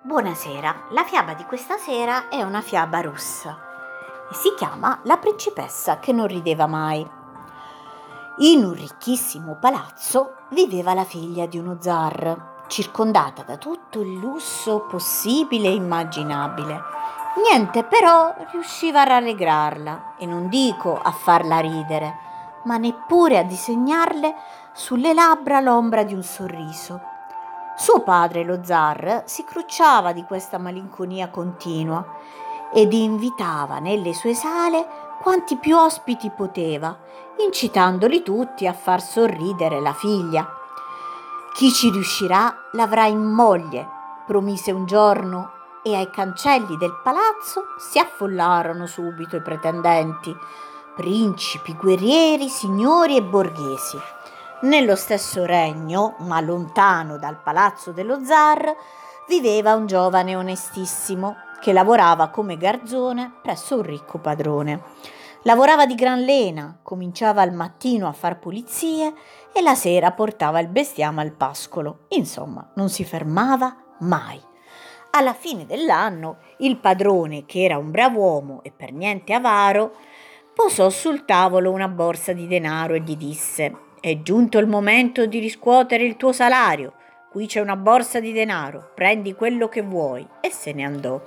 Buonasera, la fiaba di questa sera è una fiaba russa e si chiama La principessa che non rideva mai. In un ricchissimo palazzo viveva la figlia di uno zar, circondata da tutto il lusso possibile e immaginabile. Niente però riusciva a rallegrarla, e non dico a farla ridere, ma neppure a disegnarle sulle labbra l'ombra di un sorriso. Suo padre, lo zar, si crucciava di questa malinconia continua ed invitava nelle sue sale quanti più ospiti poteva, incitandoli tutti a far sorridere la figlia. Chi ci riuscirà l'avrà in moglie, promise un giorno, e ai cancelli del palazzo si affollarono subito i pretendenti, principi, guerrieri, signori e borghesi. Nello stesso regno, ma lontano dal palazzo dello zar, viveva un giovane onestissimo che lavorava come garzone presso un ricco padrone. Lavorava di gran lena, cominciava al mattino a far pulizie e la sera portava il bestiame al pascolo. Insomma, non si fermava mai. Alla fine dell'anno, il padrone, che era un brav'uomo e per niente avaro, posò sul tavolo una borsa di denaro e gli disse: «È giunto il momento di riscuotere il tuo salario. Qui c'è una borsa di denaro, prendi quello che vuoi». E se ne andò.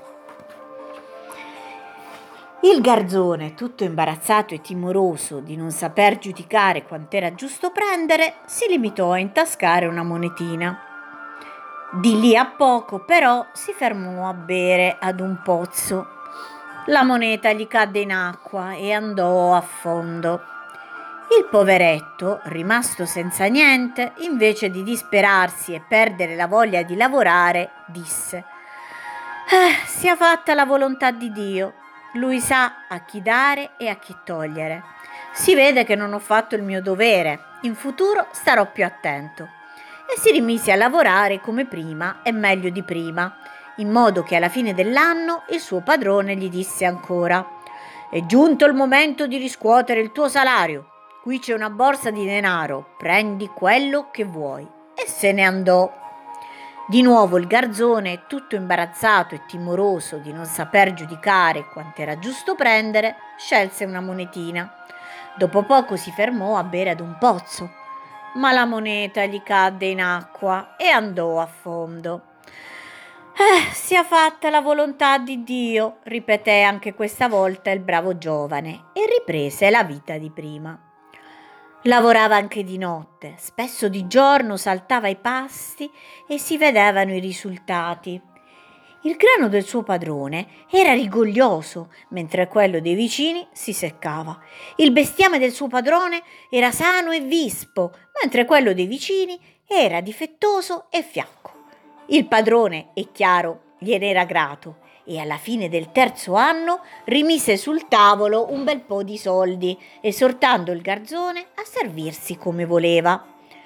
Il garzone, tutto imbarazzato e timoroso di non saper giudicare quant'era giusto prendere, si limitò a intascare una monetina. Di lì a poco, però, si fermò a bere ad un pozzo. La moneta gli cadde in acqua e andò a fondo. Il poveretto, rimasto senza niente, invece di disperarsi e perdere la voglia di lavorare, disse: «Sia fatta la volontà di Dio. Lui sa a chi dare e a chi togliere. Si vede che non ho fatto il mio dovere. In futuro starò più attento». E si rimise a lavorare come prima e meglio di prima, in modo che alla fine dell'anno il suo padrone gli disse ancora: «È giunto il momento di riscuotere il tuo salario. Qui c'è una borsa di denaro, prendi quello che vuoi». E se ne andò. Di nuovo il garzone, tutto imbarazzato e timoroso di non saper giudicare quant'era giusto prendere, scelse una monetina. Dopo poco si fermò a bere ad un pozzo, ma la moneta gli cadde in acqua e andò a fondo. «Sia fatta la volontà di Dio», ripeté anche questa volta il bravo giovane e riprese la vita di prima. Lavorava anche di notte, spesso di giorno saltava i pasti e si vedevano i risultati. Il grano del suo padrone era rigoglioso, mentre quello dei vicini si seccava. Il bestiame del suo padrone era sano e vispo, mentre quello dei vicini era difettoso e fiacco. Il padrone, è chiaro, gliene era grato e alla fine del terzo anno rimise sul tavolo un bel po' di soldi, esortando il garzone a servirsi come voleva.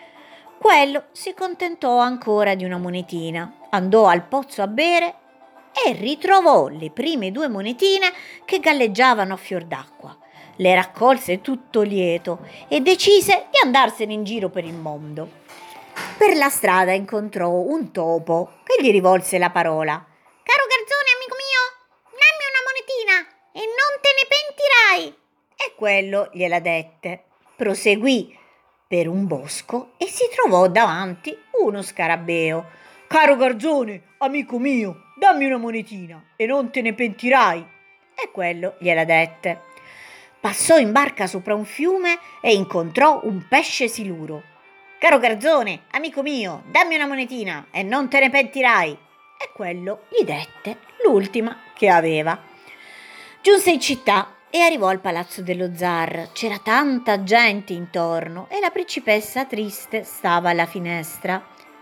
Quello si contentò ancora di una monetina, andò al pozzo a bere e ritrovò le prime 2 monetine che galleggiavano a fior d'acqua. Le raccolse tutto lieto e decise di andarsene in giro per il mondo. Per la strada incontrò un topo che gli rivolse la parola: «Caro garzone, amico mio, dammi una monetina e non te ne pentirai». E quello gliela dette. Proseguì per un bosco e si trovò davanti uno scarabeo. «Caro garzone, amico mio, dammi una monetina e non te ne pentirai». E quello gliela dette. Passò in barca sopra un fiume e incontrò un pesce siluro. «Caro garzone, amico mio, dammi una monetina e non te ne pentirai». E quello gli dette l'ultima che aveva. Giunse in città e arrivò al palazzo dello zar. C'era tanta gente intorno e la principessa triste stava alla finestra.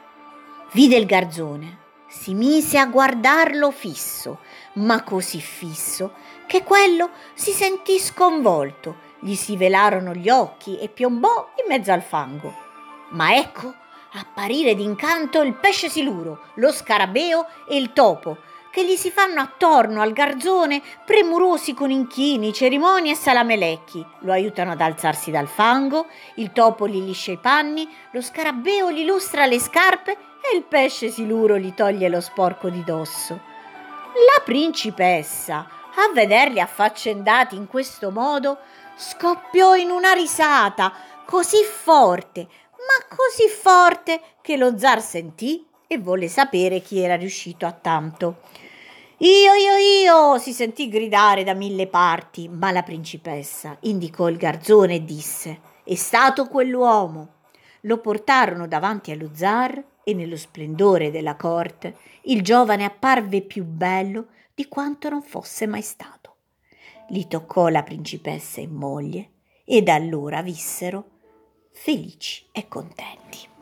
Vide il garzone, si mise a guardarlo fisso, ma così fisso che quello si sentì sconvolto, gli si velarono gli occhi e piombò in mezzo al fango. Ma ecco apparire d'incanto il pesce siluro, lo scarabeo e il topo, che gli si fanno attorno al garzone, premurosi con inchini, cerimonie e salamelecchi. Lo aiutano ad alzarsi dal fango, il topo gli liscia i panni, lo scarabeo gli lustra le scarpe e il pesce siluro gli toglie lo sporco di dosso. La principessa, a vederli affaccendati in questo modo, scoppiò in una risata così forte, ma così forte, che lo zar sentì e volle sapere chi era riuscito a tanto. Io, si sentì gridare da 1000 parti, ma la principessa indicò il garzone e disse: è stato quell'uomo. Lo portarono davanti allo zar e nello splendore della corte il giovane apparve più bello di quanto non fosse mai stato. Li toccò la principessa in moglie e da allora vissero felici e contenti.